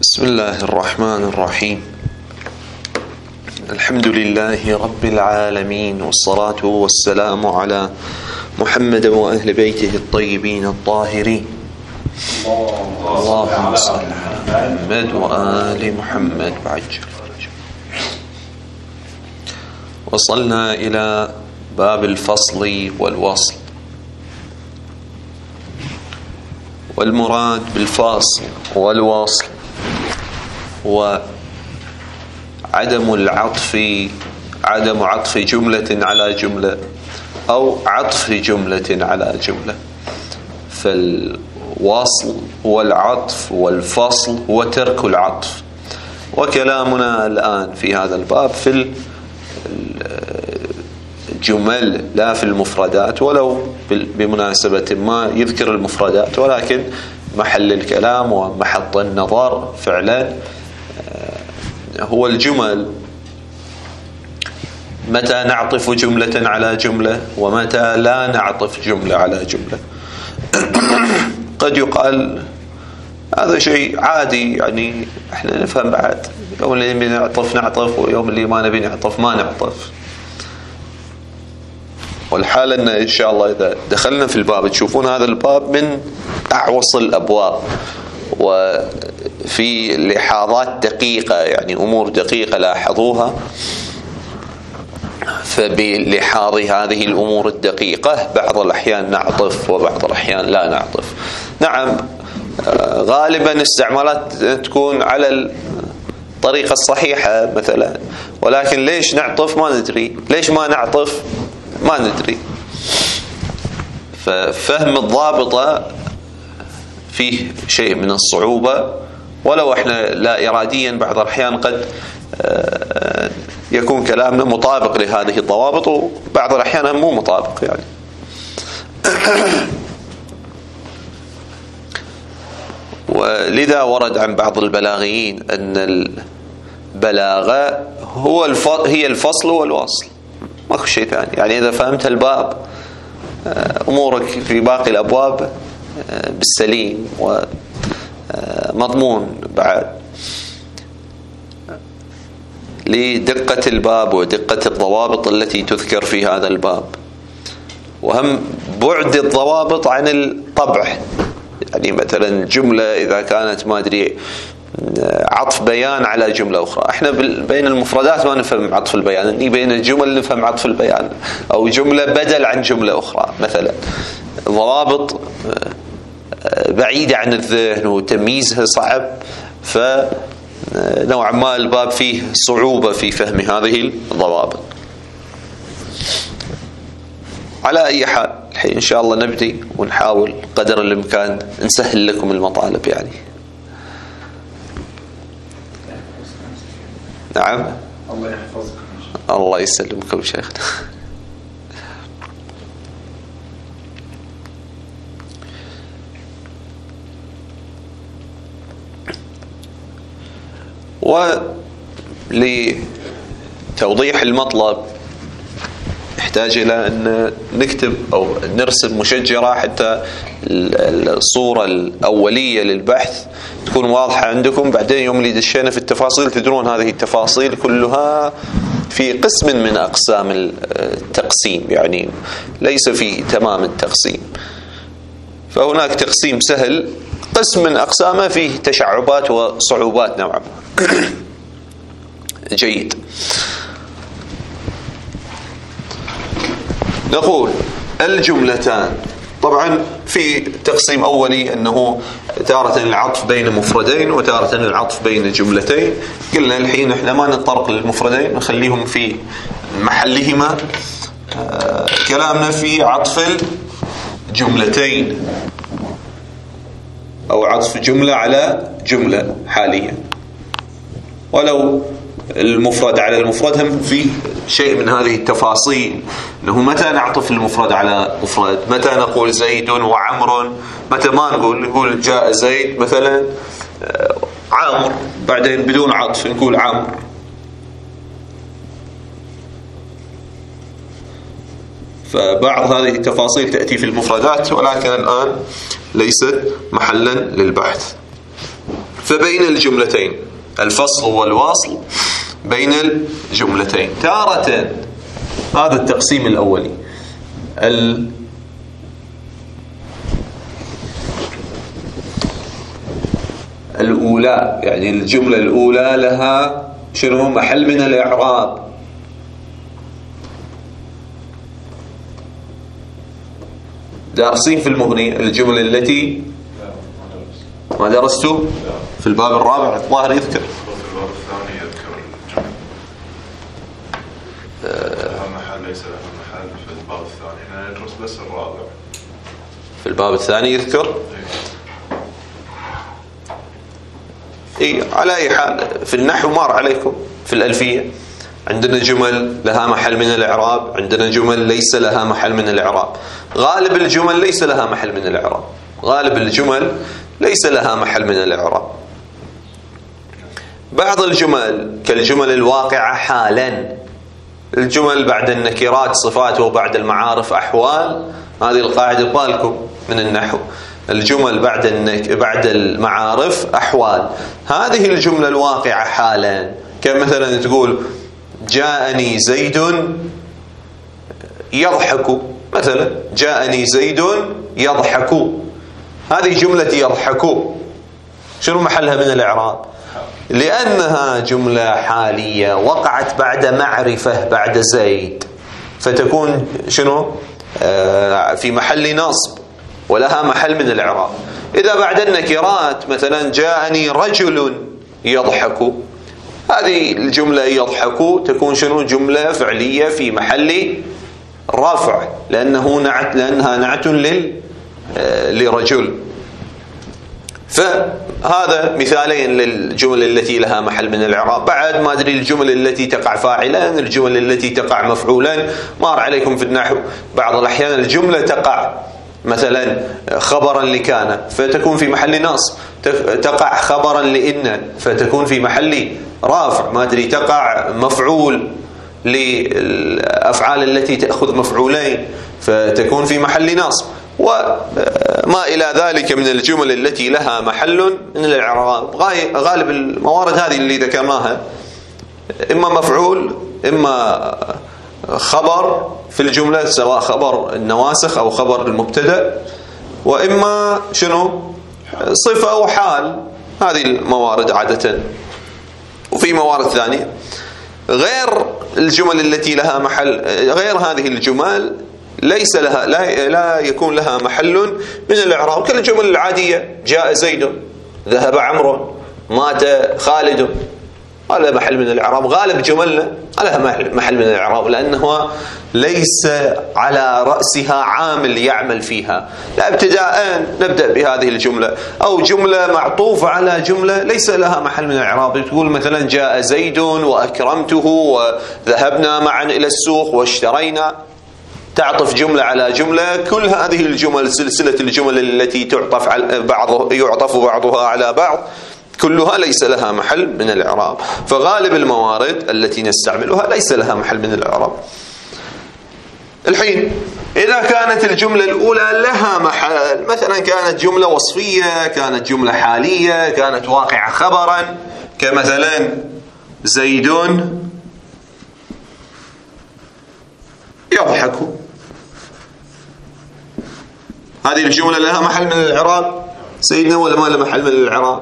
بسم الله الرحمن الرحيم. الحمد لله رب العالمين، والصلاة والسلام على محمد وأهل بيته الطيبين الطاهرين. اللهم صل على محمد وآل محمد وعجل فرجهم. وصلنا إلى باب الفصل والوصل. والمراد بالفاصل والوصل هو عدم عطف جملة على جملة أو عطف جملة على جملة. فالوصل هو العطف والفصل هو ترك العطف. وكلامنا الآن في هذا الباب في الجمل لا في المفردات، ولو بمناسبة ما يذكر المفردات، ولكن محل الكلام ومحط النظر فعلا هو الجمل. متى نعطف جملة على جملة ومتى لا نعطف جملة على جملة. قد يقال هذا شيء عادي، يعني احنا نفهم بعد يوم اللي بنعطف نعطف ويوم اللي ما نبي نعطف ما نعطف. والحال ان شاء الله اذا دخلنا في الباب تشوفون هذا الباب من اعوص الابواب، وفي لحاظات دقيقة، يعني امور دقيقة لاحظوها. فبلحاظ هذه الامور الدقيقة بعض الاحيان نعطف وبعض الاحيان لا نعطف. نعم، غالبا استعمالات تكون على الطريقة الصحيحة مثلا، ولكن ليش نعطف ما ندري، ليش ما نعطف ما ندري. ففهم الضابطة فيه شيء من الصعوبة، ولو احنا لا إراديا بعض الأحيان قد يكون كلامنا مطابق لهذه الضوابط، وبعض الأحيان مو مطابق يعني. ولذا ورد عن بعض البلاغيين أن البلاغة هي الفصل والوصل، ماكو شيء ثاني. يعني إذا فهمت الباب أمورك في باقي الأبواب بالسليم ومضمون بعد، لدقة الباب ودقة الضوابط التي تذكر في هذا الباب، وهم بعد الضوابط عن الطبع. يعني مثلا جملة إذا كانت ما أدري عطف بيان على جملة أخرى، احنا بين المفردات ما نفهم عطف البيان، بين الجمل نفهم عطف البيان، أو جملة بدل عن جملة أخرى مثلا. ضوابط بعيدة عن الذهن وتمييزها صعب، فنوعا ما الباب فيه صعوبة في فهم هذه الضوابط. على أي حال الحين إن شاء الله نبدي ونحاول قدر الإمكان نسهل لكم المطالب يعني. نعم، الله يحفظكم. الله يسلمكم شيخنا. ولتوضيح المطلب نحتاج إلى أن نكتب أو نرسم مشجرة حتى الصورة الأولية للبحث تكون واضحة عندكم. بعدين يوم اللي دشينا في التفاصيل تدرون هذه التفاصيل كلها في قسم من أقسام التقسيم، يعني ليس في تمام التقسيم. فهناك تقسيم سهل، قسم من أقسامه فيه تشعبات وصعوبات نوعا ما. جيد. نقول الجملتان. طبعا في تقسيم أولي أنه تارة العطف بين مفردين وتارة العطف بين جملتين. قلنا الحين احنا ما نتطرق للمفردين، نخليهم في محلهما. كلامنا في عطف الجملتين أو عطف جملة على جملة حاليا، ولو المفرد على المفرد هم في شيء من هذه التفاصيل، انه متى نعطف المفرد على مفرد، متى نقول زيد وعمر، متى ما نقول جاء زيد مثلا عامر، بعدين بدون عطف نقول عامر. فبعض هذه التفاصيل تأتي في المفردات، ولكن الآن ليست محلا للبحث. فبين الجملتين، الفصل والواصل بين الجملتين. تارة هذا التقسيم الأولي الأولى، يعني الجملة الأولى لها شنو؟ محل من الإعراب. دارسين في المغني الجملة التي ما درسته في الباب الرابع الظاهر يذكر. في الباب الثاني يذكر الجملة لها محل ليس لها محل في الباب الثاني. احنا ندرس بس الرابع. في الباب الثاني يذكر. على أي حال في النحو مار عليكم في الألفية عندنا جمل لها محل من الإعراب، عندنا جمل ليس لها محل من الإعراب. غالب الجمل ليس لها محل من الإعراب، غالب الجمل ليس لها محل من الإعراب. بعض الجمل كالجمل الواقعة حالا، الجمل بعد النكرات صفات وبعد المعارف أحوال، هذه القاعدة بالكم من النحو، الجمل بعد المعارف أحوال. هذه الجملة الواقعة حالا كمثلا تقول جاءني زيد يضحك، مثلا جاءني زيد يضحك، هذه جملة يضحك شنو محلها من الإعراب؟ لأنها جملة حالية وقعت بعد معرفة بعد زيد، فتكون شنو؟ في محل نصب ولها محل من الإعراب. إذا بعد النكرات مثلا جاءني رجل يضحك، هذه الجملة يضحك تكون شنو؟ جملة فعلية في محل رفع، لأنها نعت لرجل. فهذا مثالين للجمل التي لها محل من الإعراب. بعد ما أدري الجمل التي تقع فاعلا، الجمل التي تقع مفعولا، مار عليكم في النحو بعض الأحيان الجملة تقع مثلا خبرا لكان فتكون في محل نصب، تقع خبرا لإن فتكون في محل رافع، ما أدري تقع مفعول للأفعال التي تأخذ مفعولين فتكون في محل نصب، وما إلى ذلك من الجمل التي لها محل من الإعراب. غالب الموارد هذه اللي ذكرناها إما مفعول إما خبر في الجملة، سواء خبر النواسخ أو خبر المبتدأ، وإما شنو؟ صفة أو حال. هذه الموارد عادة. وفي موارد ثانية غير الجمل التي لها محل، غير هذه الجمل ليس لها لا يكون لها محل من الإعراب، كالجمل العادية جاء زيد، ذهب عمرو، مات خالد، هذا محل من الإعراب. غالب جملنا لها محل من الإعراب لأنه ليس على رأسها عامل يعمل فيها. لا ابتداء نبدأ بهذه الجملة، أو جملة معطوفة على جملة ليس لها محل من الإعراب. تقول مثلا جاء زيد وأكرمته وذهبنا معا إلى السوق واشترينا، تعطف جملة على جملة. كل هذه الجمل سلسلة الجمل التي يعطف بعضها على بعض كلها ليس لها محل من الإعراب. فغالب الموارد التي نستعملها ليس لها محل من الإعراب. الحين إذا كانت الجملة الأولى لها محل، مثلا كانت جملة وصفية، كانت جملة حالية، كانت واقعة خبرا، كمثلا زيد يضحك، هذه الجملة لها محل من الإعراب سيدنا ولا ما لها محل من الإعراب؟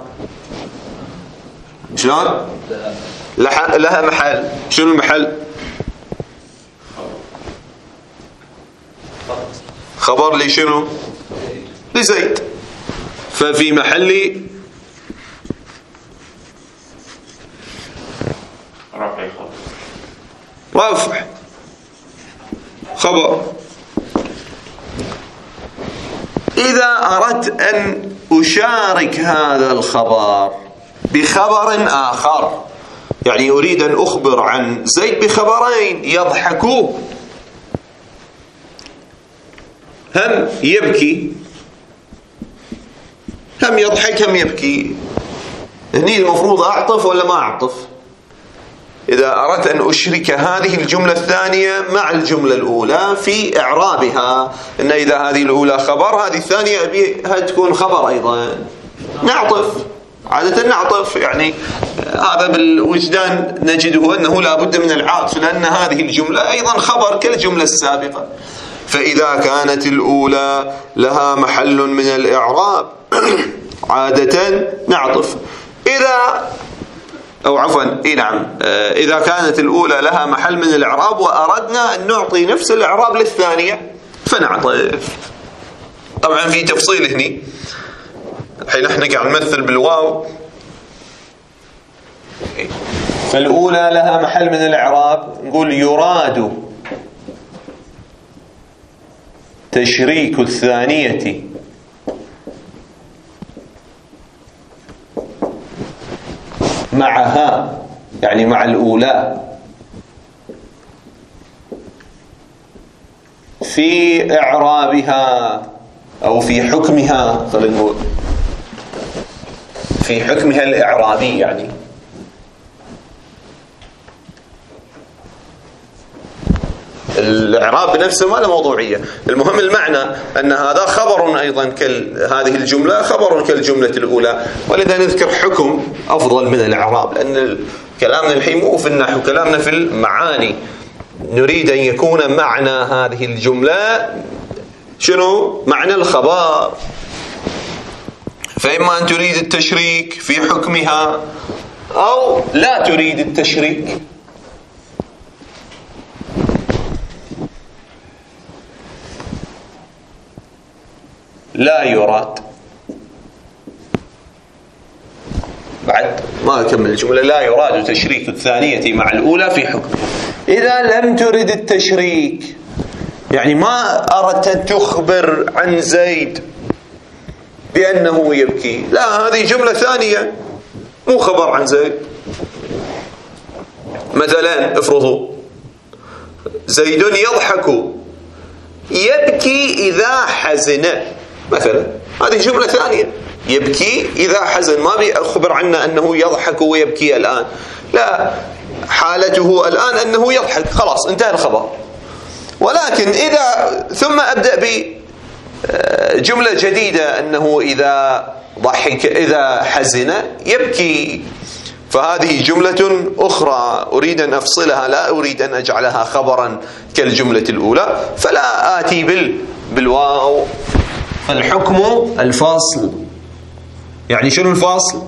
شلون؟ لها محل. شنو المحل؟ خبر لي شنو؟ لزيد، ففي محل رفع خبر. إذا أردت أن أشارك هذا الخبر بخبر آخر، يعني أريد أن أخبر عن زيد بخبرين، يضحكون، هم يبكي هم يضحك هم يبكي، هني المفروض أعطف ولا ما أعطف؟ إذا أردت أن أشرك هذه الجملة الثانية مع الجملة الأولى في إعرابها، إن إذا هذه الأولى خبر هذه الثانية أبيها تكون خبر أيضا، نعطف عادة نعطف، يعني هذا بالوجدان نجده أنه لا بد من العطف، لأن هذه الجملة أيضا خبر كالجملة السابقة. فإذا كانت الأولى لها محل من الإعراب عادة نعطف. إذا كانت الأولى لها محل من الإعراب وأردنا أن نعطي نفس الإعراب للثانية فنعطف. طبعا في تفصيل هني، الحين احنا قاعد نمثل بالواو. فالأولى لها محل من الإعراب، نقول يراد تشريك الثانية معها، يعني مع الأولى، في إعرابها أو في حكمها، خلينا نقول في حكمها الإعرابي. يعني الإعراب بنفسه ما له موضوعية، المهم المعنى أن هذا خبر أيضا هذه الجملة خبر كالجملة الأولى، ولذا نذكر حكم أفضل من الإعراب، لأن كلامنا الحين مو في النحو، كلامنا في المعاني. نريد أن يكون معنى هذه الجملة شنو؟ معنى الخبر. فإما أن تريد التشريك في حكمها أو لا تريد التشريك. لا يراد، بعد ما أكمل الجملة، لا يراد تشريك الثانية مع الأولى في حكمها. إذا لم ترد التشريك، يعني ما أردت أن تخبر عن زيد بأنه يبكي، لا، هذه جملة ثانية مو خبر عن زيد. مثلا افرضوا زيد يضحك يبكي إذا حزن، مثلا هذه جملة ثانية، يبكي إذا حزن، ما بيخبر عنا أنه يضحك ويبكي الآن، لا، حالته الآن أنه يضحك، خلاص انتهى الخبر. ولكن ثم أبدأ بجملة جديدة أنه إذا ضحك إذا حزن يبكي، فهذه جملة أخرى أريد أن أفصلها، لا أريد أن أجعلها خبرا كالجملة الأولى، فلا آتي بالواو. فالحكم الفاصل، يعني شنو الفاصل؟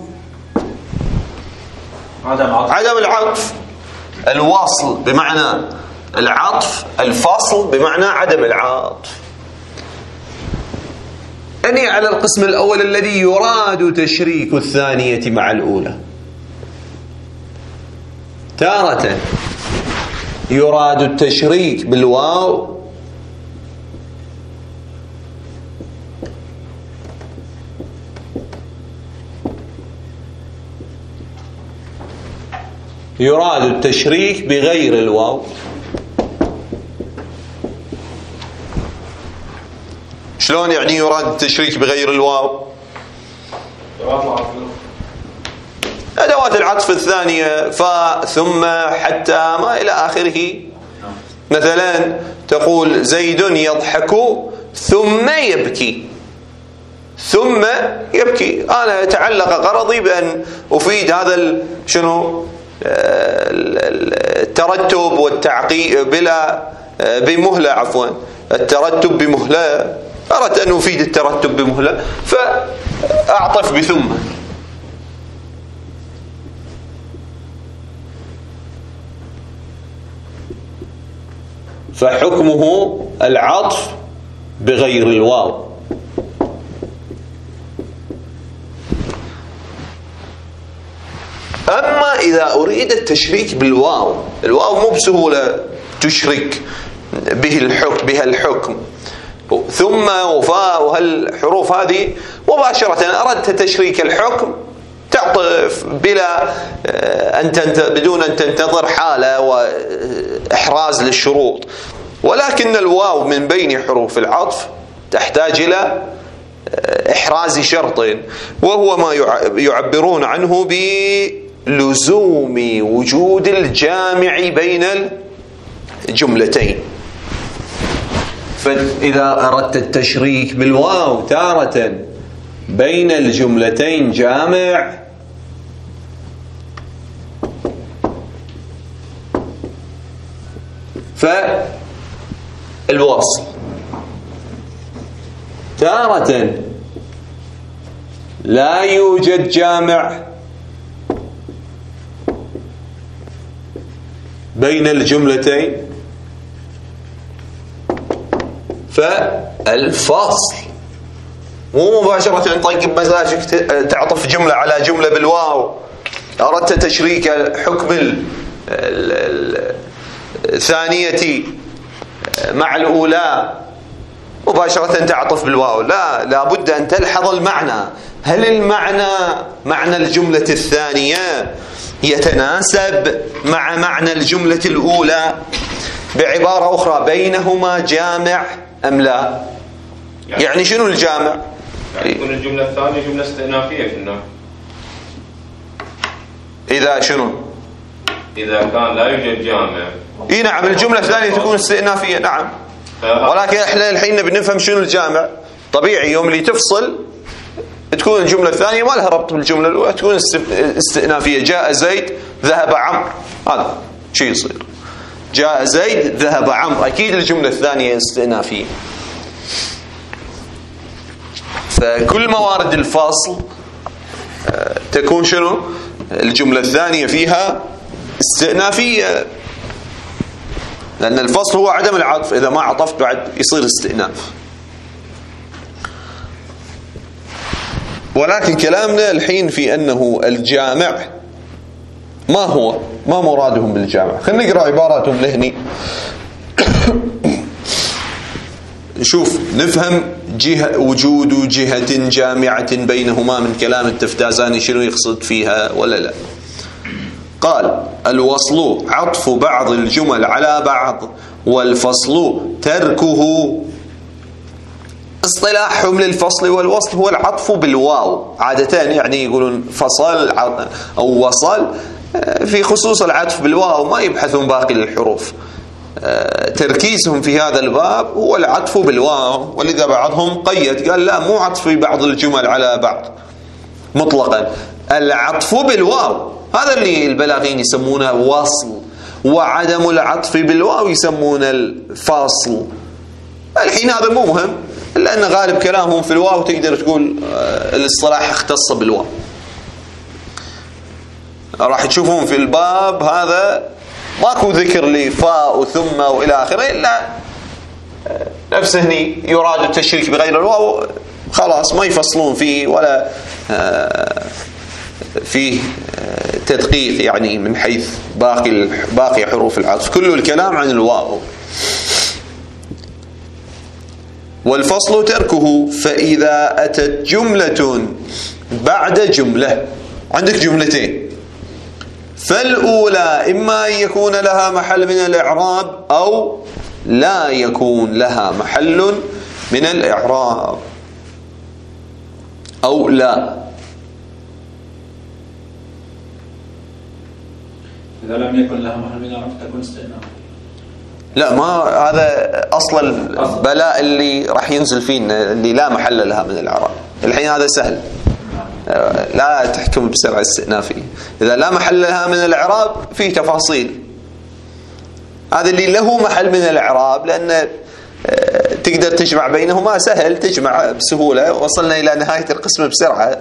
عدم العطف. الواصل بمعنى العطف، الفاصل بمعنى عدم العطف. يعني على القسم الأول الذي يراد تشريك الثانية مع الأولى، تارة يراد التشريك بالواو، يراد التشريك بغير الواو. شلون يعني يراد التشريك بغير الواو؟ أدوات العطف الثانية، ثم، حتى، ما إلى آخره. مثلا تقول زيد يضحك ثم يبكي، ثم يبكي، أنا يتعلق غرضي بأن أفيد هذا شنو الترتب والتعقيب بمهلة، عفوا الترتب بمهلة، أردت أن أفيد الترتب بمهلة فأعطف بثم. فحكمه العطف بغير الواو. أما إذا أريد التشريك بالواو، الواو مو بسهولة تشرك بها الحكم، ثم وفاء وهالحروف هذه مباشرة أردت تشريك الحكم تعطف بدون أن تنتظر حالة وإحراز للشروط. ولكن الواو من بين حروف العطف تحتاج إلى إحراز شرط، وهو ما يعبرون عنه بلزوم وجود الجامع بين الجملتين. فإذا أردت التشريك بالواو تارة بين الجملتين جامع، فالوصل تارة لا يوجد جامع بين الجملتين، فالفصل مو مباشرة طق بمزاجك تعطف جملة على جملة بالواو. أردت تشريك حكم الثانية مع الأولى مباشرة تعطف بالواو، لا، لابد أن تلحظ المعنى. هل المعنى معنى الجملة الثانية يتناسب مع معنى الجملة الأولى؟ بعبارة أخرى بينهما جامع أم لا؟ يعني شنو الجامع؟ يعني تكون الجملة الثانية جملة استئنافية في النحو. إذا شنو؟ إذا كان لا يوجد جامع. إيه نعم، الجملة الثانية تكون استئنافية، نعم. ولكن احنا الحين بنفهم شنو الجامع. طبيعي يوم اللي تفصل تكون الجملة الثانية ما لها ربط بالجملة الأولى، تكون استئنافية. جاء زيد ذهب عمرو، هذا شيء يصير. جاء زيد ذهب عمرو، أكيد الجملة الثانية استئنافية. فكل موارد الفصل تكون شنو؟ الجملة الثانية فيها استئنافية، لأن الفصل هو عدم العطف، إذا ما عطفت بعد يصير استئناف. ولكن كلامنا الحين في أنه الجامع ما هو؟ ما مرادهم بالجامع؟ خلينا نقرأ عباراتهم لهني نشوف نفهم وجود جهة جامعة بينهما من كلام التفتازاني شنو يقصد فيها ولا لا. قال: الوصل عطف بعض الجمل على بعض، والفصل تركه. اصطلاحهم للفصل والوصل هو العطف بالواو عادة، يعني يقولون فصل أو وصل في خصوص العطف بالواو، ما يبحثون باقي الحروف. تركيزهم في هذا الباب هو العطف بالواو، ولذا بعضهم قيد قال لا، مو عطف بعض الجمل على بعض مطلقا، العطف بالواو. هذا اللي البلاغين يسمونه وصل، وعدم العطف بالواو يسمونه الفاصل. الحين هذا مو مهم، لأن غالب كلامهم في الواو، تقدر تقول الاصطلاح اختص بالواو. راح تشوفون في الباب هذا ماكو ذكر لفاء وثم وإلى آخره، إلا نفسه هني يراد التشريك بغير الواو، خلاص ما يفصلون فيه ولا فيه تدقيق يعني من حيث باقي حروف العطف، كله الكلام عن الواو. والفصل تركه، فإذا أتت جملة بعد جملة، عندك جملتين، فالأولى إما أن يكون لها محل من الإعراب أو لا يكون لها محل من الإعراب، أو لا. إذا لم يكن لها محل من الإعراب تكون استئناف. لا، ما هذا أصل البلاء اللي راح ينزل فينا، اللي لا محل لها من الإعراب. الحين هذا سهل، لا تحكم بسرعة استئنافية. إذا لا محل لها من الإعراب فيه تفاصيل، هذا اللي له محل من الإعراب، لأن تقدر تجمع بينهما، سهل تجمع بسهولة. وصلنا إلى نهاية القسم بسرعة.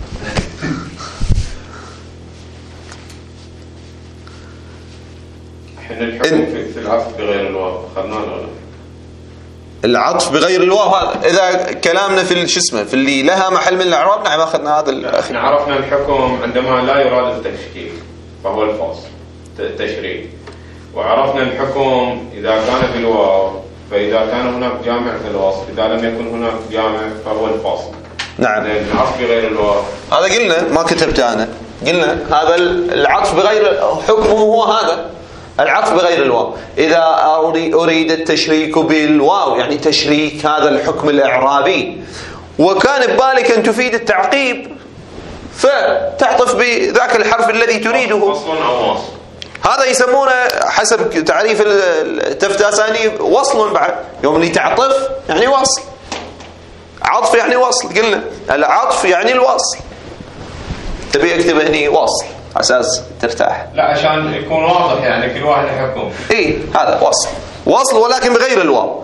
احنا الحكم في العطف بغير الواو خلنا ولا العطف بغير الواو؟ هذا إذا كلامنا في شو اسمه، في اللي لها محل من الإعراب، نعم أخذنا هذا الأخير. احنا عرفنا الحكم عندما لا يراد التشكيك فهو الفصل التشريك، وعرفنا الحكم إذا كان بالواو، فإذا كان هناك جامع في الوصل، إذا لم يكن هناك جامع فهو الفصل. نعم. العطف بغير الواو هذا قلنا، ما كتبت أنا، قلنا هذا العطف بغير حكمه هو هذا العطف بغير الواو. إذا أريد التشريك بالواو يعني تشريك هذا الحكم الإعرابي، وكان ببالك أن تفيد التعقيب، فتعطف بذاك الحرف الذي تريده. فصل أو وصل، هذا يسمونه حسب تعريف التفتازاني وصل. بعد يوم اللي تعطف يعني وصل، عطف يعني وصل. قلنا العطف يعني الوصل. تبي اكتب هني وصل أساس ترتاح، لا عشان يكون واضح يعني كل واحد يحكم. إيه هذا وصل. وصل ولكن بغير الواو.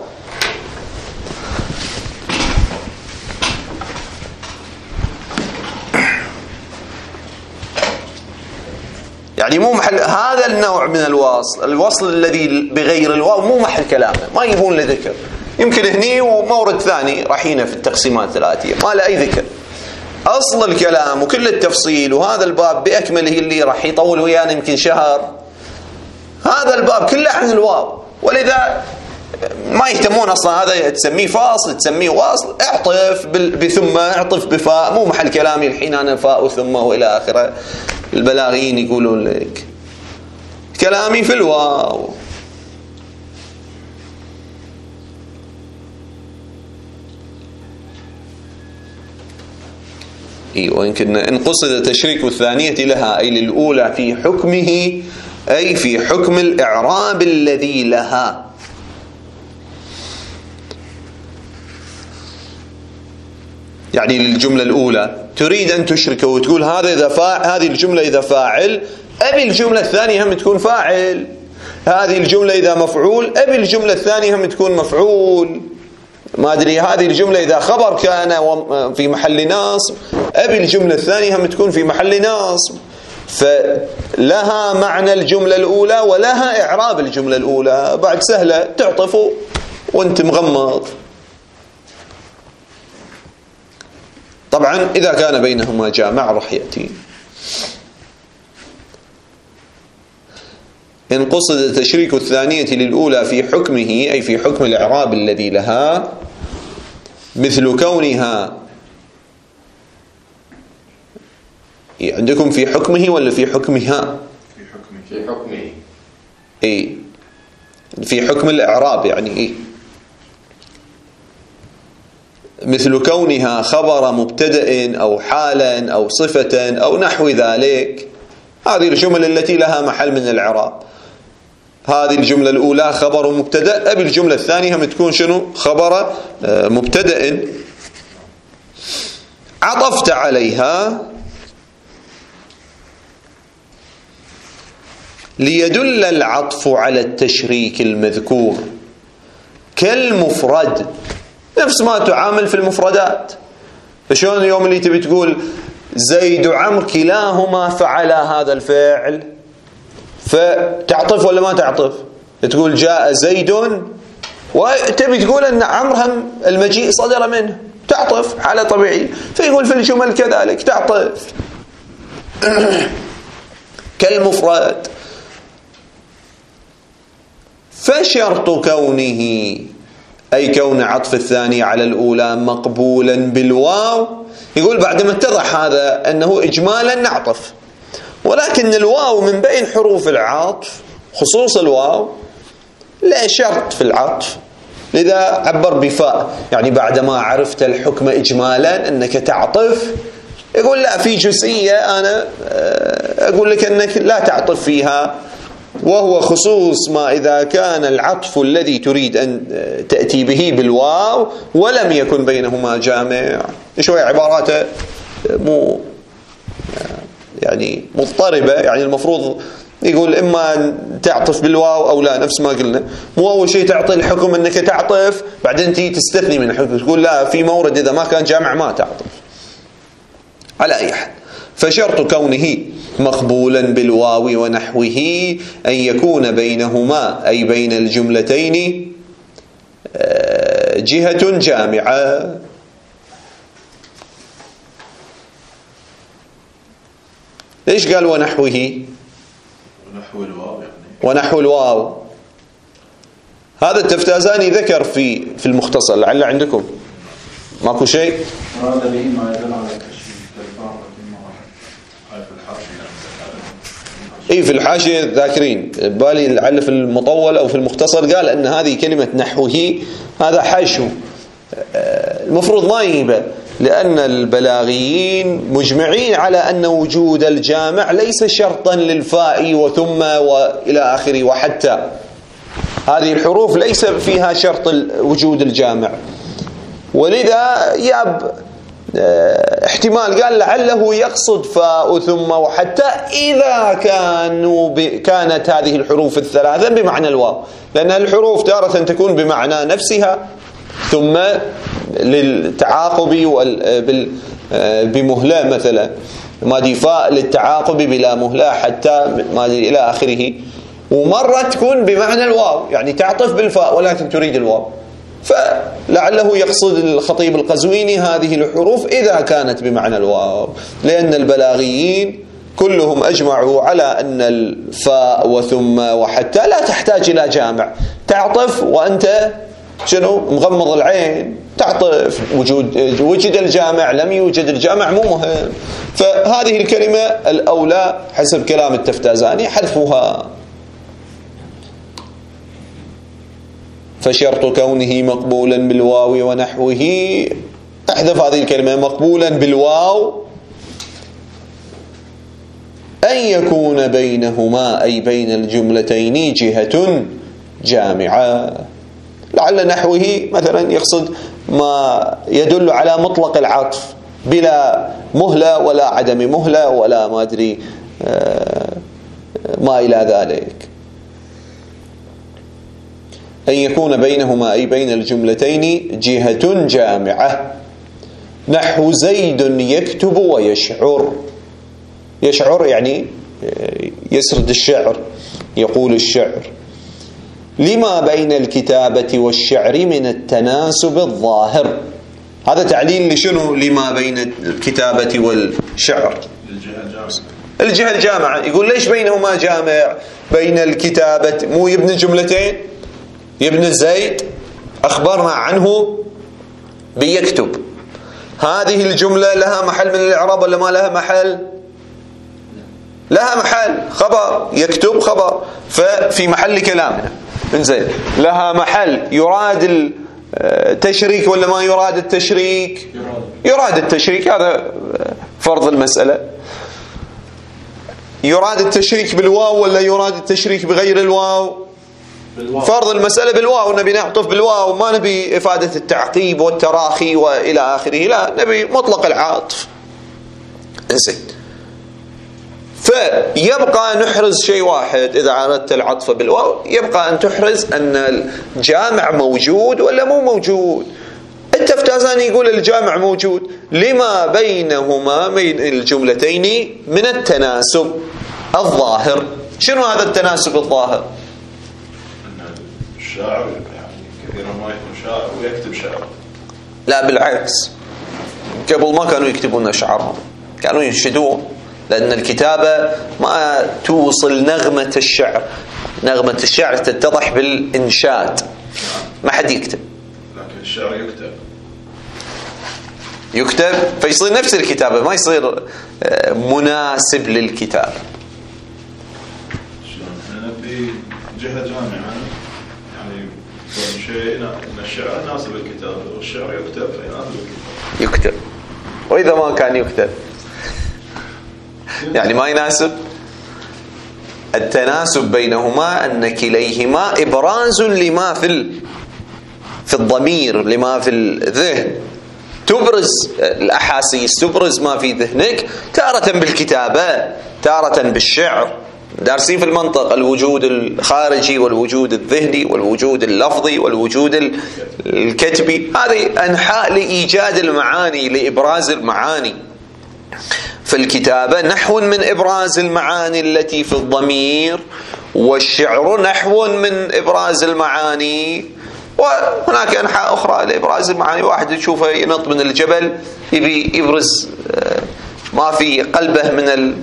يعني مو محل هذا النوع من الوصل الذي بغير الواو مو محل كلامه، ما يبون له ذكر. يمكن هني ومورد ثاني رايحين في التقسيمات الآتية ما له أي ذكر. أصل الكلام وكل التفصيل، وهذا الباب بأكمله اللي راح يطول ويانا يمكن شهر، هذا الباب كله عن الواو. ولذا ما يهتمون أصلا هذا تسميه فاصل تسميه واصل، اعطف بثم اعطف بفاء، مو محل كلامي الحين أنا فاء وثم وإلى آخره. البلاغيين يقولون لك كلامي في الواو. ويمكن إن قصد التشريك الثانية لها أي للأولى في حكمه أي في حكم الإعراب الذي لها. يعني للجملة الأولى تريد أن تشرك وتقول هذا إذا هذه الجملة إذا فاعل أبي الجملة الثانية هم تكون فاعل، هذه الجملة إذا مفعول أبي الجملة الثانية هم تكون مفعول، ما أدري هذه الجملة إذا خبر كان في محل نصب أبي الجملة الثانية هم تكون في محل نصب. فلها معنى الجملة الأولى ولها إعراب الجملة الأولى، بعد سهلة تعطف وانت مغمض. طبعا إذا كان بينهما جامع راح يأتي. إن قصد التشريك الثانية للأولى في حكمه أي في حكم الإعراب الذي لها، مثل كونها عندكم في حكمه ولا في حكمها؟ في حكمه. إيه في حكم الإعراب يعني إيه. مثل كونها خبر مبتدأ أو حالا أو صفة أو نحو ذلك، هذه الجمل التي لها محل من الإعراب. هذه الجملة الأولى خبر مبتدأ، أبي الجملة الثانية هم تكون شنو؟ خبر مبتدأ. عطفت عليها ليدل العطف على التشريك المذكور كالمفرد، نفس ما تعامل في المفردات. فشون اليوم اللي تبي تقول زيد وعمر كلاهما فعل هذا الفعل، فتعطف ولا ما تعطف؟ تقول جاء زيد وتبي تقول أن عمر هم المجيء صدر منه، تعطف حالة طبيعية. فيقول في الجمل كذلك تعطف كالمفرد. فشرط كونه أي كون عطف الثاني على الأولى مقبولا بالواو، يقول بعد ما اتضح هذا أنه إجمالا نعطف، ولكن الواو من بين حروف العطف خصوص الواو لا شرط في العطف، لذا عبر بفاء. يعني بعدما عرفت الحكم إجمالا أنك تعطف، يقول لا في جزئية أنا أقول لك أنك لا تعطف فيها، وهو خصوص ما إذا كان العطف الذي تريد أن تأتي به بالواو ولم يكن بينهما جامع. شوية عباراته مو يعني مضطربة، يعني المفروض يقول إما تعطف بالواو أو لا، نفس ما قلنا. مو أول شيء تعطي الحكم أنك تعطف بعدين تي تستثني من الحكم تقول لا في مورد إذا ما كان جامع ما تعطف. على أي حال، فشرط كونه مقبولا بالواو ونحوه أن يكون بينهما أي بين الجملتين جهة جامعة. ليش قال ونحوه؟ ونحو الواو يعني. ونحو الواو هذا التفتازاني ذكر في المختصر، لعل عندكم ماكو شيء. أراد به ما يدل على التشريك كالفاء في الحاشية ذاكرين بالي لعل في المطول أو في المختصر قال أن هذه كلمة نحوه هذا حشو، المفروض ما يجيبه، لأن البلاغيين مجمعين على أن وجود الجامع ليس شرطا للفاء وثم وإلى آخره وحتى. هذه الحروف ليس فيها شرط وجود الجامع، ولذا احتمال قال لعله يقصد فاء ثم وحتى إذا كانت هذه الحروف الثلاثة بمعنى الواو، لأن الحروف تارة تكون بمعنى نفسها ثم للتعاقب بمهلة، مثلا ماضي فاء للتعاقب بلا مهلة حتى ماضي إلى آخره، ومرة تكون بمعنى الواو يعني تعطف بالفاء ولكن تريد الواو. فلعله يقصد الخطيب القزويني هذه الحروف إذا كانت بمعنى الواو، لأن البلاغيين كلهم أجمعوا على أن الفاء وثم وحتى لا تحتاج إلى جامع، تعطف وأنت شنو مغمض العين تعطف، وجد الجامع لم يوجد الجامع مو مهم. فهذه الكلمة الأولى حسب كلام التفتازاني حذفها. فشرط كونه مقبولا بالواو ونحوه، احذف هذه الكلمة مقبولا بالواو، أن يكون بينهما أي بين الجملتين جهة جامعة. لعل نحوه مثلا يقصد ما يدل على مطلق العطف بلا مهلة ولا عدم مهلة ولا ما أدري ما إلى ذلك. أن يكون بينهما أي بين الجملتين جهة جامعة، نحو زيد يكتب ويشعر. يشعر يعني يسرد الشعر، يقول الشعر. لما بين الكتابة والشعر من التناسب الظاهر. هذا تعليل لشنو لما بين الكتابة والشعر؟ الجهة الجامعة. يقول ليش بينهما جامع؟ بين الكتابة مو يبني جملتين، يبني زيد أخبرنا عنه بيكتب، هذه الجملة لها محل من الإعراب ولا ما لها محل؟ لها محل، خبر، يكتب خبر، ففي محل كلامنا انزين. لها محل، يراد التشريك ولا ما يراد التشريك؟ يراد التشريك، هذا فرض المسألة. يراد التشريك بالواو ولا يراد التشريك بغير الواو؟ فرض المسألة بالواو، نبي نعطف بالواو، ما نبي إفادة التعقيب والتراخي وإلى آخره، لا نبي مطلق العاطف. انزين، فيبقى نحرز شيء واحد إذا أردت العطف بالواو، يبقى أن تحرز أن الجامع موجود ولا مو موجود. التفتازاني يقول الجامع موجود لما بينهما بين الجملتين من التناسب الظاهر. شنو هذا التناسب الظاهر؟ الشاعر يعني كثيرا ما يكون شاعر ويكتب شعر. لا بالعكس، قبل ما كانوا يكتبون أشعارهم، كانوا ينشدون، لأن الكتابة ما توصل نغمة الشعر. نغمة الشعر تتضح بالإنشاد، ما حد يكتب، لكن الشعر يكتب فيصير نفس الكتابة، ما يصير مناسب للكتابة. احنا نبي جهة جامعة، يعني شيء ان الشعر يناسب الكتابة والشعر يكتب فيناسب الكتابة. يكتب، وإذا ما كان يكتب يعني ما يناسب. التناسب بينهما أن كليهما إبراز لما في الضمير، لما في الذهن. تبرز الأحاسيس، تبرز ما في ذهنك، تارة بالكتابة تارة بالشعر. دارسين في المنطق الوجود الخارجي والوجود الذهني والوجود اللفظي والوجود الكتبي، هذه أنحاء لإيجاد المعاني، لإبراز المعاني. فالكتابة نحو من إبراز المعاني التي في الضمير، والشعر نحو من إبراز المعاني. وهناك أنحاء أخرى لإبراز المعاني. واحد تشوفه ينط من الجبل يبي يبرز ما في قلبه من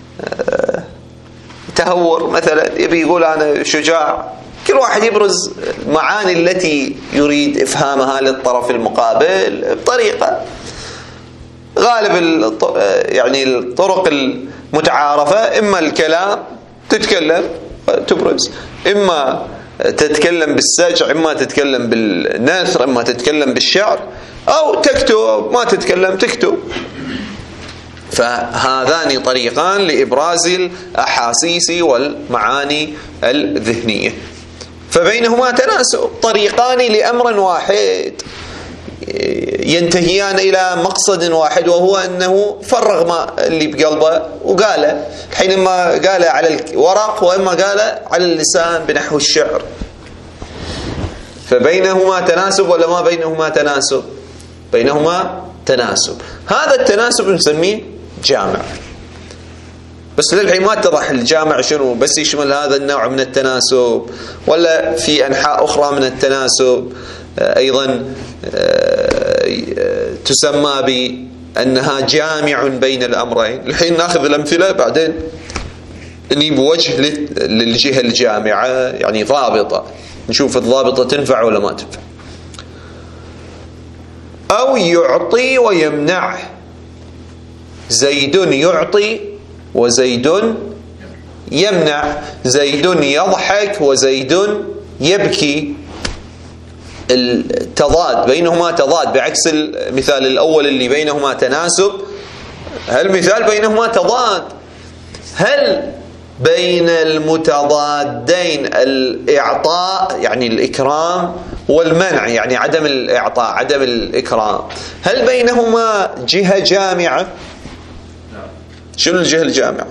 التهور مثلا، يبي يقول أنا شجاع. كل واحد يبرز المعاني التي يريد إفهامها للطرف المقابل بطريقة. غالب يعني الطرق المتعارفة إما الكلام تتكلم تبرز، إما تتكلم بالسجع، إما تتكلم بالنثر، إما تتكلم بالشعر، أو تكتب ما تتكلم تكتب. فهذان طريقان لإبراز الأحاسيس والمعاني الذهنية، فبينهما تناسب، طريقان لأمر واحد. ينتهيان إلى مقصد واحد، وهو أنه فرغ ما اللي بقلبه وقاله، حينما قاله على الورق وإما قاله على اللسان بنحو الشعر. فبينهما تناسب ولا ما بينهما تناسب؟ بينهما تناسب. هذا التناسب نسميه جامع. بس للحين ما اتضح الجامع شنو، بس يشمل هذا النوع من التناسب ولا في أنحاء أخرى من التناسب أيضا تسمى بأنها جامع بين الأمرين. الحين ناخذ الأمثلة بعدين نجيب وجه للجهة الجامعة، يعني ضابطة، نشوف الضابطة تنفع ولا ما تنفع. أو يعطي ويمنع، زيد يعطي وزيد يمنع، زيد يضحك وزيد يبكي. التضاد بينهما تضاد، بعكس المثال الأول اللي بينهما تناسب، هالمثال بينهما تضاد. هل بين المتضادين الإعطاء يعني الإكرام والمنع يعني عدم الإعطاء عدم الإكرام، هل بينهما جهة جامعة؟ شنو الجهة الجامعة؟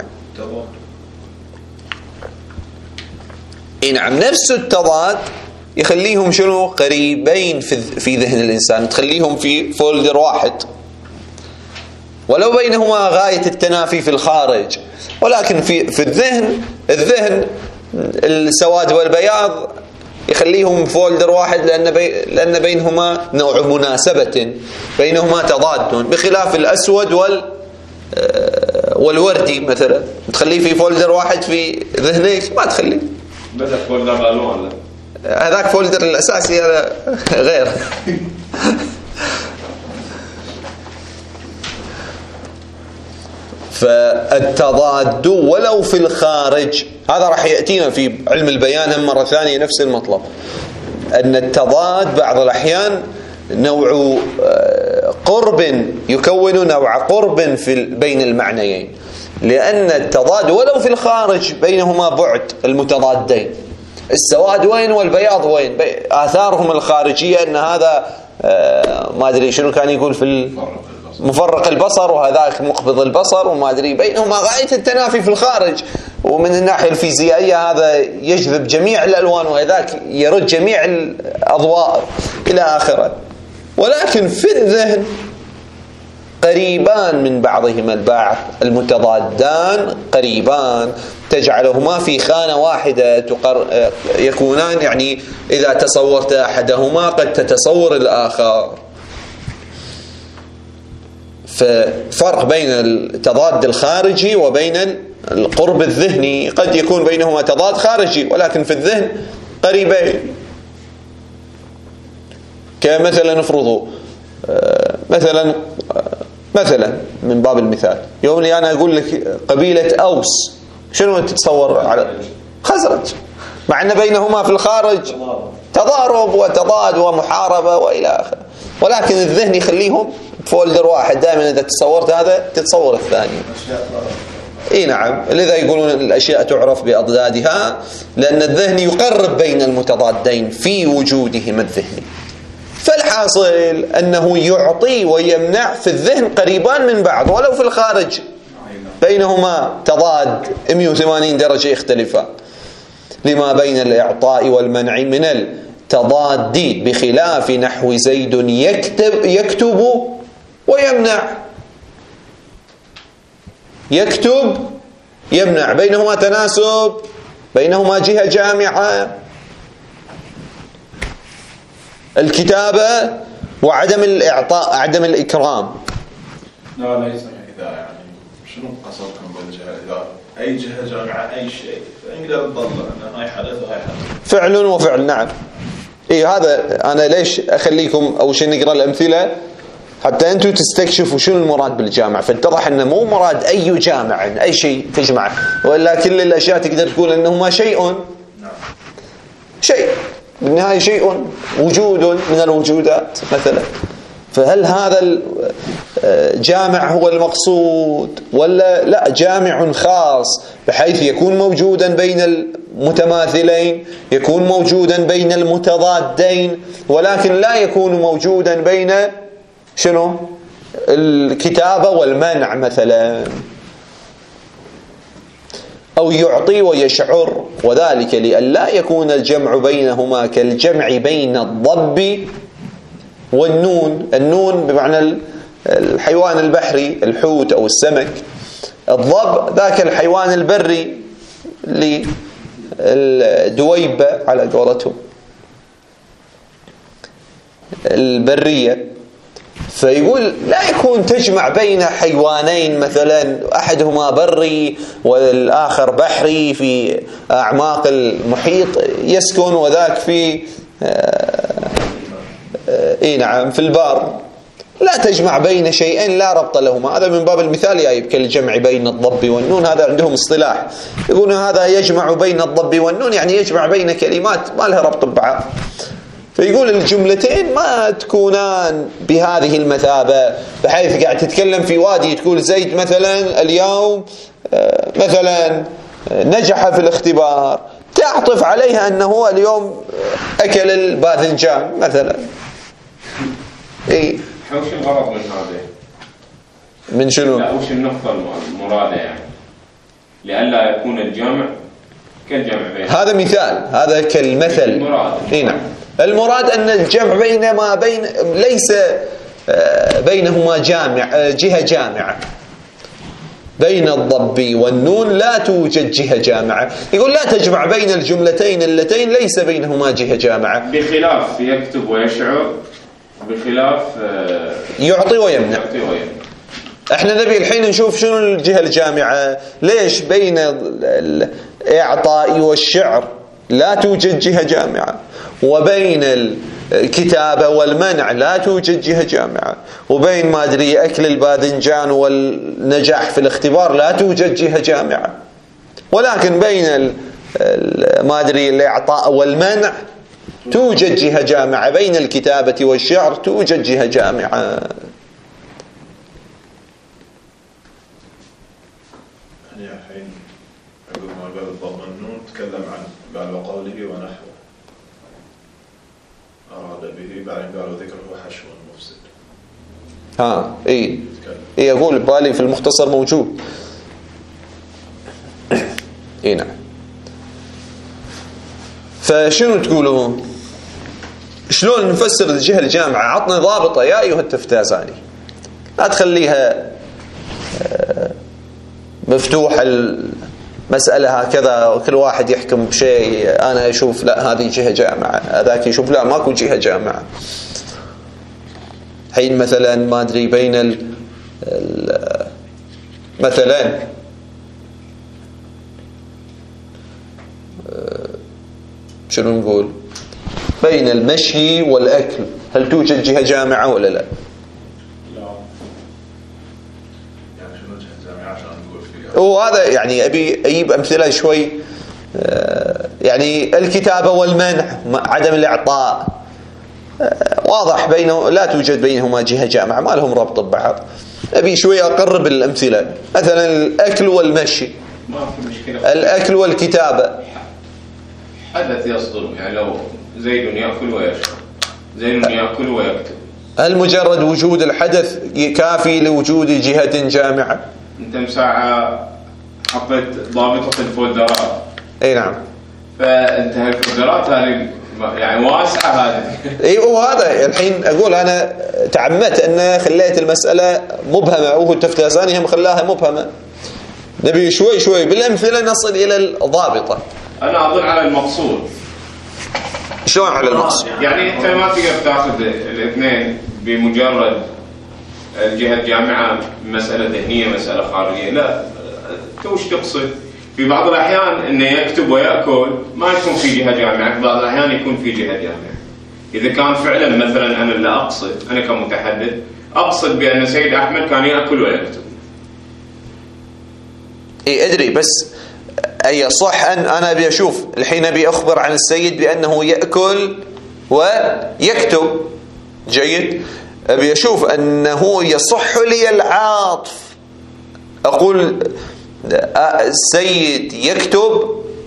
نعم، نفس التضاد يخليهم شنو؟ قريبين في ذهن الإنسان، تخليهم في فولدر واحد، ولو بينهما غاية التنافي في الخارج، ولكن في الذهن السواد والبياض يخليهم فولدر واحد، لأن بينهما نوع مناسبة، بينهما تضاد، بخلاف الأسود والوردي مثلا تخليه في فولدر واحد في ذهنك، ما تخليه بدأ فولدر الألوان، هذاك فولدر الأساسي هذا غير. فالتضاد ولو في الخارج، هذا راح يأتينا في علم البيان هم مرة ثانية نفس المطلب، أن التضاد بعض الأحيان نوع قرب يكون نوع قرب بين المعنيين، لأن التضاد ولو في الخارج بينهما بعد المتضادين، السواد وين والبياض وين، آثارهم الخارجية أن هذا ما أدري شنو كان يقول في مفرق البصر وهذاك مقبض البصر وما أدري، بينهما غاية التنافي في الخارج، ومن الناحية الفيزيائية هذا يجذب جميع الألوان وهذاك يرد جميع الأضواء إلى آخره، ولكن في الذهن قريبان من بعضهما البعض، المتضادان قريبان، تجعلهما في خانة واحدة يكونان، يعني إذا تصورت أحدهما قد تتصور الآخر. ففرق بين التضاد الخارجي وبين القرب الذهني، قد يكون بينهما تضاد خارجي ولكن في الذهن قريبين. كمثلا نفرضوا مثلا من باب المثال، يوم اللي أنا أقول لك قبيلة أوس، شنو تتصور على خزرج، مع أن بينهما في الخارج تضارب وتضاد ومحاربة وإلى آخره، ولكن الذهن يخليهم فولدر واحد، دائما إذا تصورت هذا تتصور الثاني. نعم، لذا يقولون الأشياء تعرف بأضدادها، لأن الذهن يقرب بين المتضادين في وجودهما الذهني. فالحاصل أنه يعطي ويمنع في الذهن قريبان من بعض، ولو في الخارج بينهما تضاد 180 درجة اختلفا، لما بين الإعطاء والمنع من التضاد، بخلاف نحو زيد يكتب ويمنع. يكتب يمنع، بينهما تناسب، بينهما جهة جامعة. الكتابة وعدم الإعطاء عدم الإكرام. لا ليس كذا، يعني شنو قصدكم بالجهة؟ إذا أي جهة جامعة أي شيء فنقدر نطلع أن هاي حدث وهاي حدث، فعل وفعل. نعم، هذا أنا ليش أخليكم أول شيء نقرأ الأمثلة حتى أنتم تستكشفوا شنو المراد بالجامع، فاتضح أنه مو مراد أي جامع أي شيء تجمع، وإلا كل الأشياء تقدر تقول أنهما شيء بالنهاية شيء وجود من الوجودات مثلا. فهل هذا جامع هو المقصود ولا لا جامع خاص بحيث يكون موجودا بين المتماثلين، يكون موجودا بين المتضادين، ولكن لا يكون موجودا بين شنو؟ الكتابة والمنع مثلا. أو يعطي ويشعر، وذلك لئلا يكون الجمع بينهما كالجمع بين الضب والنون. النون بمعنى الحيوان البحري، الحوت أو السمك. الضب ذاك الحيوان البري للدويبة على قولتهم البرية. فيقول لا يكون تجمع بين حيوانين مثلا احدهما بري والاخر بحري في اعماق المحيط يسكن، وذاك في نعم في البار. لا تجمع بين شيئين لا ربط لهما. هذا من باب المثال جايب كالجمع بين الضب والنون. هذا عندهم اصطلاح يقولون هذا يجمع بين الضب والنون، يعني يجمع بين كلمات ما لها ربط ببعض. فيقول الجملتين ما تكونان بهذه المثابة، بحيث قاعد تتكلم في وادي تقول زيد مثلا اليوم مثلا نجح في الاختبار، تعطف عليها أنه اليوم أكل الباذنجان مثلا. وش الغرض من هذا؟ من شنو؟ لا وش النقطة المرادة يعني؟ لئلا يكون الجمع كالجمع بين. هذا مثال، هذا كالمثل. المراد. نعم. المراد أن الجمع بين ليس بينهما جهة جامعة. بين الضب والنون لا توجد جهة جامعة. يقول لا تجمع بين الجملتين اللتين ليس بينهما جهة جامعة. بخلاف يكتب ويشعر، بخلاف يعطي ويمنع. احنا نبي الحين نشوف شنو الجهة الجامعة. ليش بين الإعطاء والشعر لا توجد جهة جامعة، وبين الكتابة والمنع لا توجد جهة جامعة، وبين ما أدري أكل الباذنجان والنجاح في الاختبار لا توجد جهة جامعة، ولكن بين ما أدري الإعطاء والمنع توجد جهة جامعة. بين الكتابة والشعر توجد جهة جامعة. يعني الحين عقب ما قال الضم النون تكلم عن قال وقوله ونحوه، أراد به، بعدين قالوا ذكره حشو مفسد. إيه أقول بالي في المختصر موجود. نعم. فشنو تقولون؟ شلون نفسر الجهة الجامعة؟ عطنا ضابطة يا أيها التفتازاني، لا تخليها مفتوحة المسألة هكذا وكل واحد يحكم بشيء. أنا أشوف لا هذه جهة جامعة، هذاك يشوف لا ماكو جهة جامعة. حين مثلا ما أدري بين مثلا شنو نقول بين المشي والأكل، هل توجد جهة جامعة ولا لا؟ لا. يعني شنو جهة جامعة عشان نقول فيها؟ وهذا يعني أبي أجيب أمثلة شوي. يعني الكتابة والمنع، عدم الإعطاء، واضح بينه لا توجد بينهما جهة جامعة، ما لهم ربط ببعض. أبي شوي أقرب الأمثلة. مثلا الأكل والمشي، ما في مشكلة. الأكل والكتابة حدث يصدر، يعني لو زيد يأكل ويشرب، زيد يأكل ويكتب، هل مجرد وجود الحدث كافي لوجود جهة جامعة؟ أنت مساعة حطيت ضابطة الفولدرات. أي نعم. فأنت هالفولدرات هذه يعني واسعة هذه. اي وهذا الحين اقول انا تعمدت ان خليت المسألة مبهمة، وهو التفتازاني هم خلاها مبهمة. نبي شوي شوي بالامثلة نصل الى الضابطة. انا اظن على المقصود. شلون على المقصود؟ يعني انت ما تقدر تاخذ الاثنين بمجرد الجهة الجامعة مسألة ذهنية مسألة خارجية، لا. وش تقصد؟ في بعض الأحيان إنه يكتب ويأكل ما يكون في جهة جامعة، في بعض الأحيان يكون في جهة جامعة. إذا كان فعلا مثلا أنا اللي أقصد، أنا كمتحدث أقصد بأن سيد أحمد كان يأكل ويكتب. إيه أدري، بس أي صح أن أنا أبي أشوف الحين أبي أخبر عن السيد بأنه يأكل ويكتب. جيد. أبي أشوف أنه يصح لي العطف، أقول السيد يكتب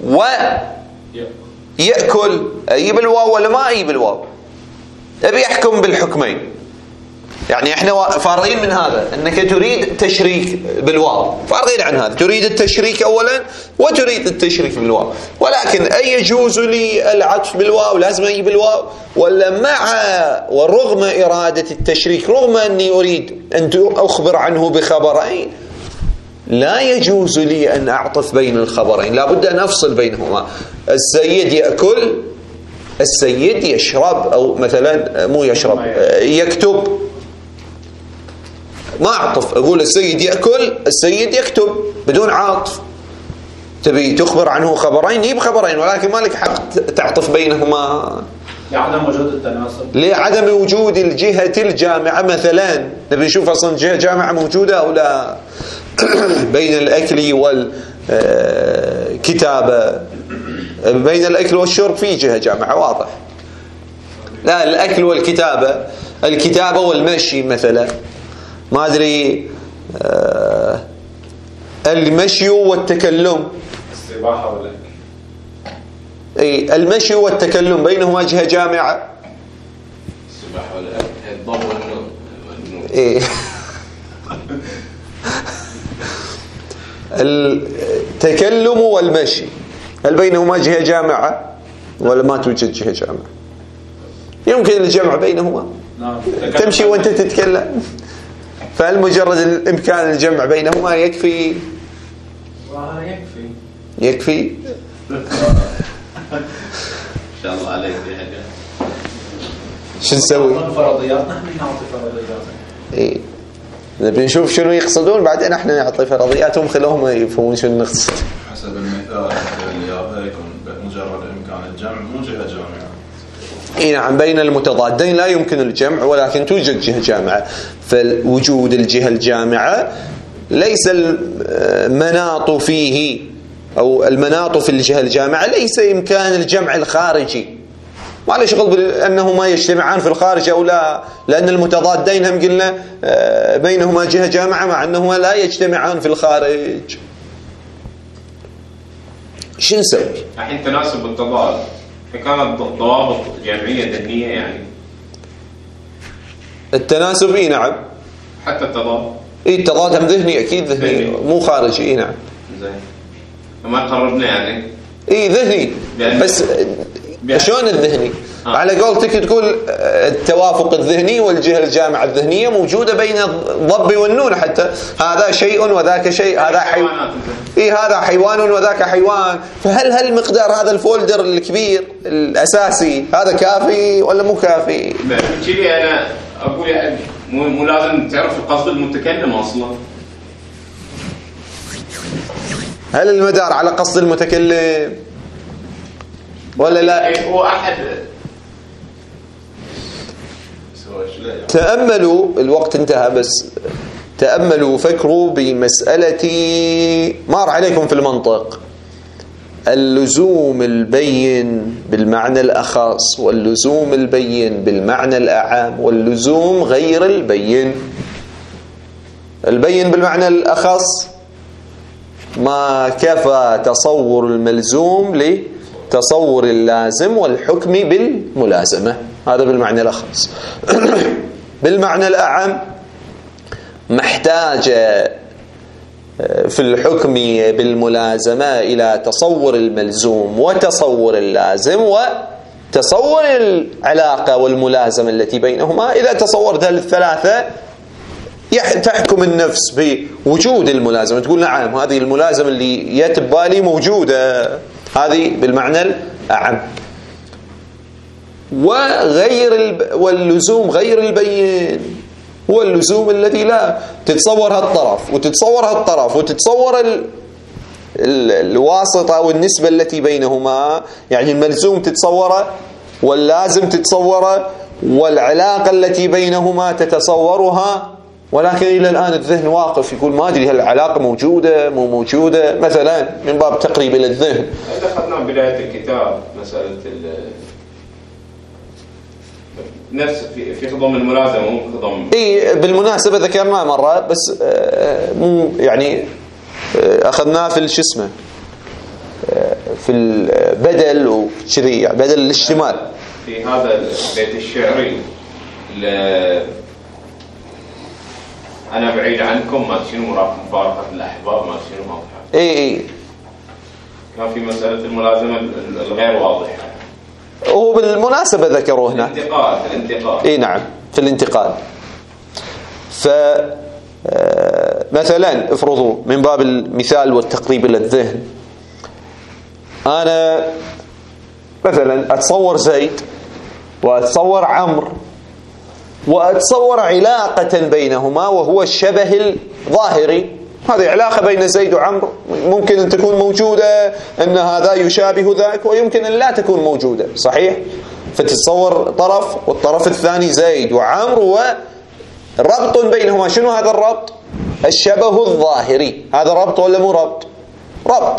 ويأكل، أجيب الواو ولا ما أجيب الواو؟ أبي أحكم بالحكمين. يعني احنا فارغين من هذا أنك تريد تشريك بالواو، فارغين عن هذا، تريد التشريك أولا وتريد التشريك بالواو، ولكن أي يجوز لي العطف بالواو لازم أجيب الواو، ولا مع ورغم إرادة التشريك، رغم أني أريد أن أخبر عنه بخبرين، لا يجوز لي أن أعطف بين الخبرين، لا بد أن أفصل بينهما. السيد يأكل، السيد يشرب، أو مثلا مو يشرب، يكتب، ما أعطف، أقول السيد يأكل، السيد يكتب بدون عاطف. تبي تخبر عنه خبرين، يجيب خبرين، ولكن ما لك حق تعطف بينهما لعدم وجود التناسب، لعدم وجود الجهة الجامعة. مثلا نبي نشوف أصلا جهة جامعة موجودة أو لا بين الأكل والكتابة. بين الأكل والشرب في جهة جامعة واضح. لا، الأكل والكتابة، الكتابة والمشي مثلا، ما أدري، المشي والتكلم، السباحة والأكل، أي المشي والتكلم بينهما جهة جامعة. السباحة والأكل الضوء والنور. إيه. التكلم والمشي هل بينهما جهة جامعة ولا ما توجد جهة جامعة؟ يمكن الجمع بينهما، تمشي وانت تتكلم، فهل مجرد الإمكان الجمع بينهما يكفي؟ يكفي إن شاء الله عليك يا حاجة. شو نسوي؟ فرضيات، نحن نعطي فرضيات. إيه، نبي نشوف شنو يقصدون بعدين احنا نعطي فرضياتهم، خلوهم يفهمون شنو نقصد. حسب المثال اللي يكون مجرد إمكان الجمع مو جهة جامعة. اي نعم، بين المتضادين لا يمكن الجمع، ولكن توجد جهة جامعة. فوجود الجهة الجامعة ليس المناط فيه، أو المناط في الجهة الجامعة ليس إمكان الجمع الخارجي، ما له شغل بأنهما يجتمعان في الخارج أو لا، لأن المتضادين هم قلنا بينهما جهة جامعة مع أنهما لا يجتمعان في الخارج. شو نسوي؟ الحين تناسب التضاد، كانت ضوابط جمعية ذهنية يعني. التناسب اي نعم، حتى التضاد اي التضاد هم ذهني، اكيد ذهني مو خارجي. اي نعم، زين، ما قربنا يعني. اي ذهني، بس شلون الذهني؟ على قولتك تقول التوافق الذهني والجهة الجامعة الذهنية موجودة بين الضب والنون، حتى هذا شيء وذاك شيء، هذا حيوان، هذا حيوان وذاك حيوان. فهل مقدار هذا الفولدر الكبير الأساسي هذا كافي ولا مو كافي؟ كذي أنا أقول يعني مو لازم تعرف القصد المتكلم أصلا. هل المدار على قصد المتكلم ولا لا؟ هو أحد. تأملوا، الوقت انتهى، بس تأملوا فكروا بمسألة مار عليكم في المنطق، اللزوم البين بالمعنى الأخص، واللزوم البين بالمعنى الأعام، واللزوم غير البين. البين بالمعنى الأخص ما كفى تصور الملزوم لتصور اللازم والحكم بالملازمة، هذا بالمعنى الأخص. بالمعنى الأعم محتاج في الحكم بالملازمة إلى تصور الملزوم وتصور اللازم وتصور العلاقة والملازمة التي بينهما. إذا تصورت الثلاثة تحكم النفس بوجود الملازمة، تقول نعم هذه الملازمة اللي يتبالي موجودة، هذه بالمعنى الأعم. واللزوم غير البين هو اللزوم الذي لا تتصور هالطرف وتتصور هالطرف وتتصور الواسطة والنسبة التي بينهما، يعني الملزوم تتصوره واللازم تتصوره والعلاقة التي بينهما تتصورها، ولكن إلى الآن الذهن واقف يقول ما أدري هل العلاقة موجودة مو موجودة، مثلا من باب تقريب إلى الذهن. إذا أخذنا بداية الكتاب مسألة نفس في خضم الملازمة مو خضم. اي بالمناسبة ذكرناه مرة بس مو يعني أخذناه في شو اسمه في البدل وكذي يعني بدل الاشتمال. في هذا البيت الشعري أنا بعيد عنكم ما شنو مفارقة الأحباب ما شنو ما اي كان في مسألة الملازمة الغير واضحة. وبالمناسبة ذكروه هنا الانتقال. اي نعم في الانتقال. ف مثلا افرضوا من باب المثال والتقريب إلى الذهن، أنا مثلا أتصور زيد وأتصور عمرو وأتصور علاقة بينهما وهو الشبه الظاهري. هذه علاقة بين زيد وعمرو ممكن أن تكون موجودة، أن هذا يشابه ذاك، ويمكن أن لا تكون موجودة، صحيح؟ فتتصور طرف والطرف الثاني زيد وعمرو وربط بينهما. شنو هذا الربط؟ الشبه الظاهري. هذا ربط ولا مو ربط؟ ربط.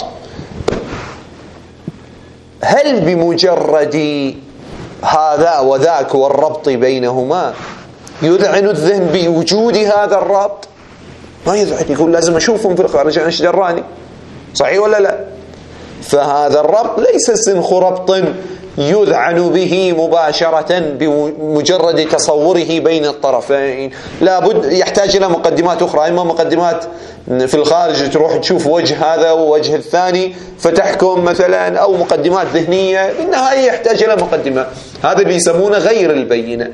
هل بمجرد هذا وذاك والربط بينهما يذعن الذهن بوجود هذا الربط؟ ما يذعن، يقول لازم أشوفهم في الخارج، أنا ايش دراني؟ صحيح ولا لا؟ فهذا الربط ليس سنخ ربط يذعن به مباشرة بمجرد تصوره بين الطرفين. لابد يحتاج إلى مقدمات أخرى، إما مقدمات في الخارج تروح تشوف وجه هذا ووجه الثاني فتحكم مثلا، أو مقدمات ذهنية. بالنهاية يحتاج إلى مقدمة. هذا اللي يسمونه غير البينة.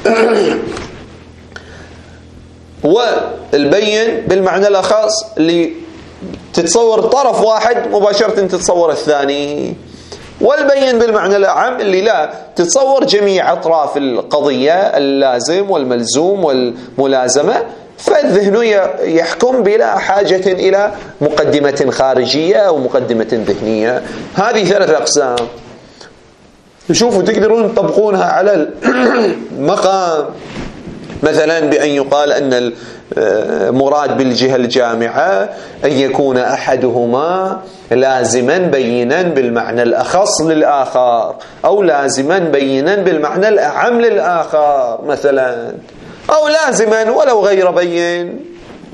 والبين بالمعنى الأخص اللي تتصور طرف واحد مباشرة تتصور الثاني، والبين بالمعنى الأعم اللي لا تتصور جميع أطراف القضية، اللازم والملزوم والملازمة، فالذهن يحكم بلا حاجة إلى مقدمة خارجية أو مقدمة ذهنية. هذه 3 أقسام. شوفوا تقدرون تطبقونها على المقام، مثلا بأن يقال أن المراد بالجهة الجامعة أن يكون أحدهما لازما بينا بالمعنى الأخص للآخر، أو لازما بينا بالمعنى الأعم للآخر مثلا، أو لازما ولو غير بين،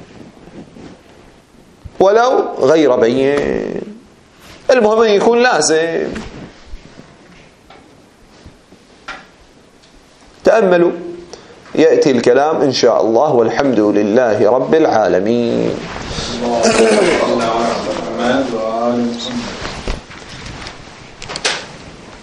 ولو غير بين، المهم أن يكون لازم. تأملوا يأتي الكلام إن شاء الله، والحمد لله رب العالمين.